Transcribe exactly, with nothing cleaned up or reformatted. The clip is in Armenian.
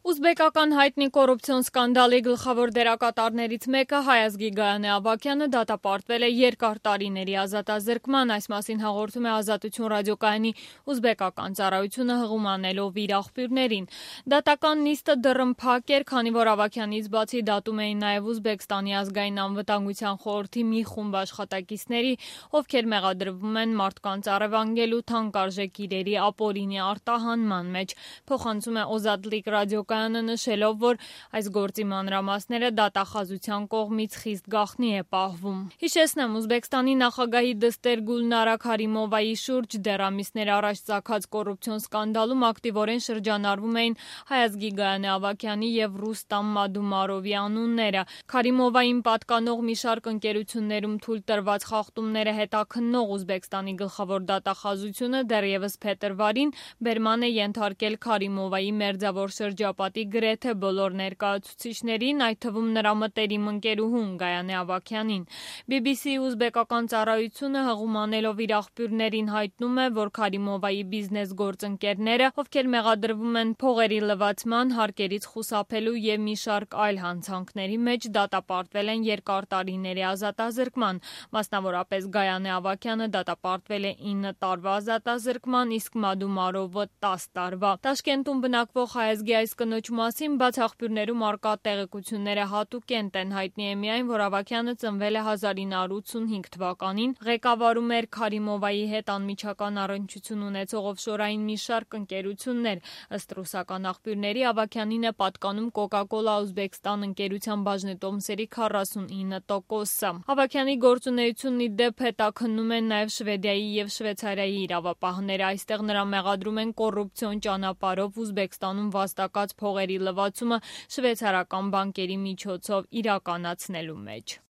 Ուզբեկական հայտնի կոռուպցիոն սկանդալի գլխավոր դերակատարներից մեկը Հայ ազգի Գայանե Ավագյանը դատապարտվել է երկար տարիների ազատազրկման, այս մասին հաղորդում է Ազատություն ռադիոկայանի ուզբեկական ծառայությունը հղումանելով իր աղբյուրներին։ Դատական նիստը դեռ փակ էր, քանի որ Ավագյանից բացի դատում էին նաև Ուզբեկստանի ազգային անվտանգության խորհրդի մի խումբ աշխատակիցների, ովքեր մեղադրվում են մարդկանց առևանգելու թանկարժեք իրերի ապօրինի արտահանման մեջ, փոխանցում է Օզատլիկ ռադիոկայանը նշելով, որ այս գործի մանրամասները դատախազության կողմից խիստ գաղտնի է պահվում։ Հիշեցնեմ, Ուզբեկստանի նախագահի Դստեր Գուլնարա Քարիմովայի շուրջ դեռ ամիսներ առաջ ծագած կոռուպցիոն սկանդալում ակտիվորեն շրջանառվում էին Հայ ազգի Գայանե Ավագյանի եւ Ռուստամ Մադումարովի անունները։ Քարիմովային պատկանող մի շարք ընկերություններում թույլ տրված խախտումները հետաքննող Ուզբեկստանի գլխավոր դատախազությունը դեռևս փետրվարին բերման է ենթարկել Քարիմովայի մերձավոր շրջապատի գրեթե բոլոր ներկայացուցիչներին, այդ թվում նրա մտերիմ ընկերուհուն Գայանե Ավագյանին։ բի բի սի ուզբեկական ծառայությունը հղումանելով իր աղբյուրներին հայտնում է, որ Քարիմովայի բիզնես գործընկերները, ովքեր մեղադրվում են փողերի լվացման, հարկերից խուսափելու եւ մի շարք այլ հանցանքների մեջ, դատապարտվել են երկար տարիների ազատազրկման։ Մասնավորապես Գայանե Ավագյանը դատապարտվել է ինը տարվա ազատազրկման, իսկ Մադումարովը տասը տարվա։ Տաշկենտում բնակվող Հայ ազգի այս կնոջ մասին բաց աղբյուրներում առկա տեղեկությունները հատուկենտ են, հայտնի է միայն, որ Ավագյանը ծնվել է հազար ինը հարյուր ութսունհինգ թվականին, ղեկավարում էր Քարիմովայի հետ անմիջական առնչություն ունեցող օֆշորային մի շարք ընկերություններ։ Ըստ ռուսական աղբյուրների Ավագյանին է պատկանում Coca-Cola Uzbekistan ընկերության բաժնետոմսերի քառասունինը տոկոսը։ Ավագյանի գործունեությունն ի դեպ հետաքննում են նաև Շվեդիայի եւ Շվեյցարիայի իրավապահները, այստեղ նրա մեղադրում են կոռուպցիոն ճանապարհով Ուզբեկստանում վաստակած փողերի լվացումը շվեյցարական բանկերի միջոցով իրականացնելու մեջ։